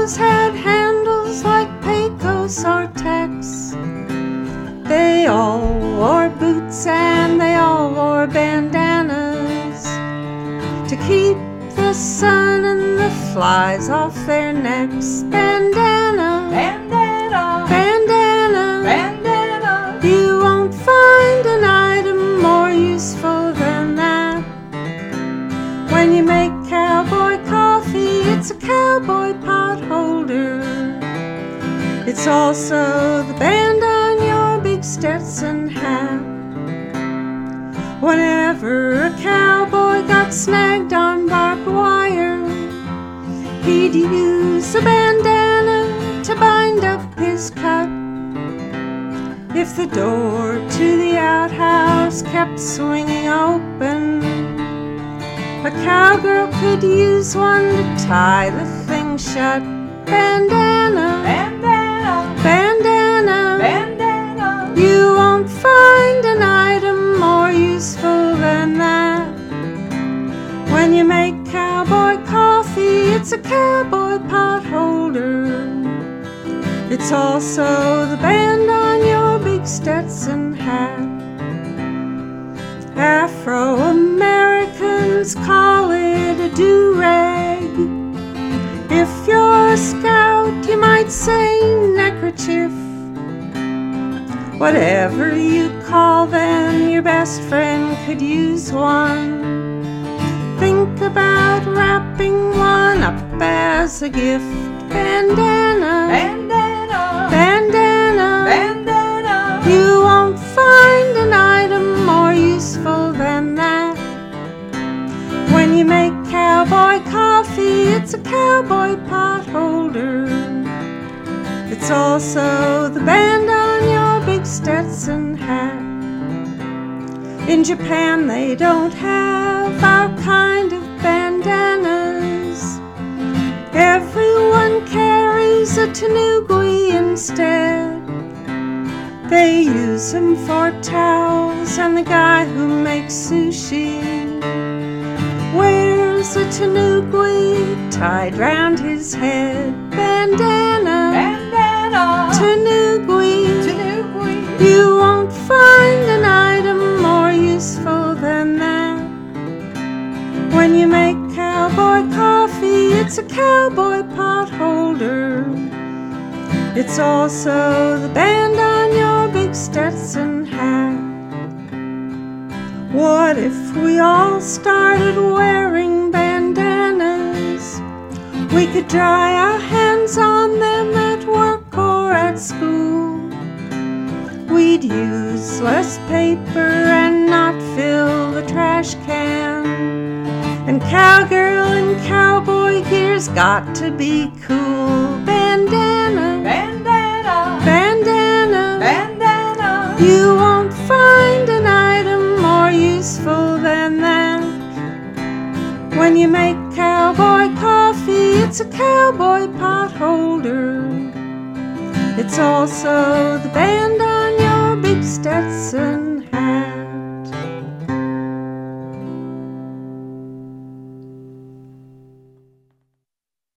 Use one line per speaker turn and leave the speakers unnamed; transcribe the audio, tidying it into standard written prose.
clothes had handles like Pecos or Tex. They all wore boots and they all wore bandanas to keep the sun and the flies off their necks. Bandana,
bandana,
bandana,
bandana.
You won't find an item more useful than that. When you make cowboy coffee, it's a cowboy pot holder. It's also the band on your big Stetson hat. Whenever a cowboy got snagged on barbed wire, he'd use a bandana to bind up his cut. If the door to the outhouse kept swinging open, a cowgirl could use one to tie the thing shut. Bandana,
Bandana,
bandana,
bandana.
You won't find an item more useful than that. When you make cowboy coffee, it's a cowboy pot holder. It's also the band on your big Stetson hat. Afro-Americans call it a do-rag. If you're a scout, you might say neckerchief. Whatever you call them, your best friend could use one. Think about wrapping one up as a gift. Bandana,
Bandana,
bandana,
bandana.
You won't find an item more useful than that. When you make cowboy coffee, it's a cowboy pot holder. It's also the band on your big Stetson hat. In Japan they don't have our kind of bandanas. Everyone carries a tenugui instead. They use them for towels, and the guy who makes sushi wears a tenugui tied round his head. Bandana,
Bandana,
tenugui,
tenugui.
You won't find an item more useful than that. When you make cowboy coffee, it's a cowboy pot holder. It's also the band on your big Stetson hat. What if we all started wearing bandanas? We could dry our hands on them at work or at school. We'd use less paper and not fill the trash can. And cowgirl and cowboy gear's got to be cool. Bandana,
Bandana,
bandana,
bandana.
You won't find an item more useful than that. When you make cowboy coffee, it's a cowboy pot holder. It's also the band on your big Stetson